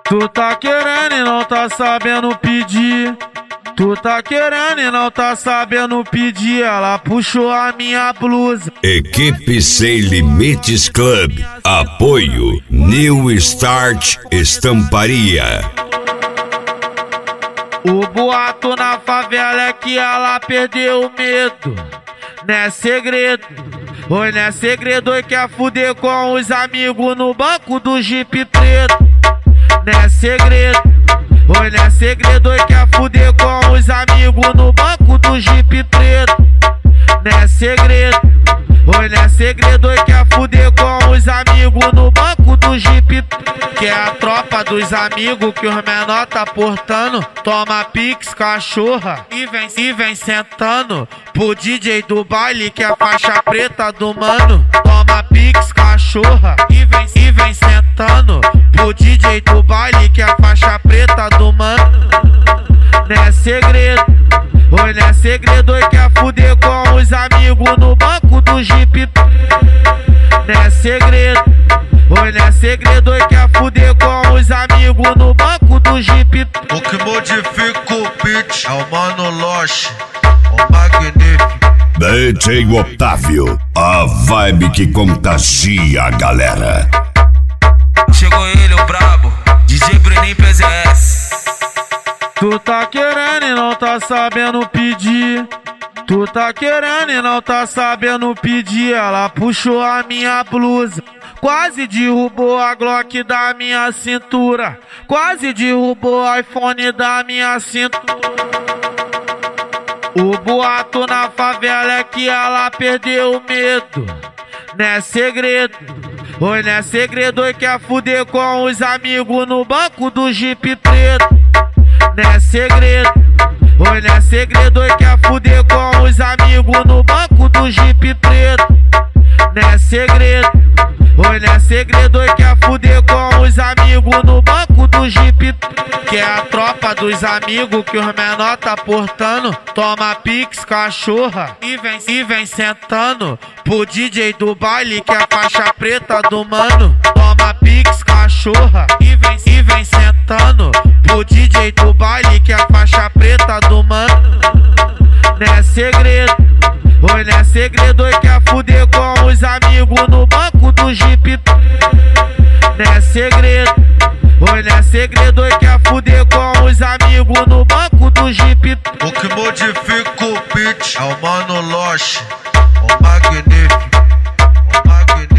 Tu tá querendo e não tá sabendo pedir. Tu tá querendo e não tá sabendo pedir. Ela puxou a minha blusa. Equipe Sem Limites Club. Apoio New Start Estamparia. O boato na favela é que ela perdeu o medo. Não é segredo. Oi, não é segredo. Oi, quer fuder com os amigos no banco do Jeep preto. Não é segredo. Oi, não é segredo. Oi, quer fuder com os amigos no banco do Jeep preto. Não é segredo. Oi, não é segredo. Oi, quer fuder com os amigos no banco do Jeep preto. Que é a tropa dos amigos que os menor tá portando. Toma pix, cachorra e vem sentando pro DJ do baile que é a faixa preta do mano. Toma pix, cachorra e vem sentando pro DJ do baile que é a faixa preta do mano. Não é segredo, oi, não é segredo. Oi, quer fuder com os amigos no banco do Jeep. Não é segredo, oi, não é segredo. Oi, quer fuder com os amigos no banco do Jeep. O que modifica o beat é o Mano Loche, o magnífico DJ Otávio, a vibe que contagia a galera. Chegou ele, o brabo, DJ Bruninho PZS. Tu tá querendo e não tá sabendo pedir. Tu tá querendo e não tá sabendo pedir. Ela puxou a minha blusa. Quase derrubou a Glock da minha cintura. Quase derrubou o iPhone da minha cintura. O boato na favela é que ela perdeu o medo. Não é segredo. Oi, não é segredo. Oi, quer fuder com os amigos no banco do Jeep preto. Não é segredo. Oi, não é segredo. Oi, quer fuder com os amigos no banco do Jeep preto. Não é segredo. Oi, não é segredo. Oi, quer fuder com os amigos no banco do Jeep. Que é a tropa dos amigos que os menor tá portando. Toma pix, cachorra e vem sentando pro DJ do baile que é a faixa preta do mano. Toma pix, cachorra e vem sentando pro DJ do baile que é a faixa preta do mano. Não é segredo, oi, não é segredo. Oi, quer fuder com os amigos no banco do Jeep. Não é segredo, oi, não é segredo. Oi, quer fuder com os amigos no banco do Jeep. O que modifica o beat é o Mano Loche, o magnífico, o magnífico.